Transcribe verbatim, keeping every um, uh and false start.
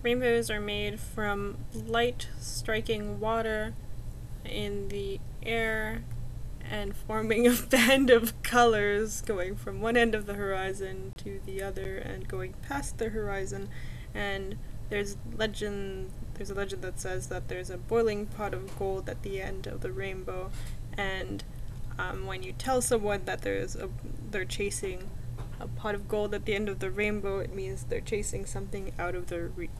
Rainbows are made from light striking water in the air and forming a band of colors going from one end of the horizon to the other and going past the horizon. And there's legend there's a legend that says that there's a boiling pot of gold at the end of the rainbow, and um, when you tell someone that there's a they're chasing a pot of gold at the end of the rainbow, it means they're chasing something out of their reach.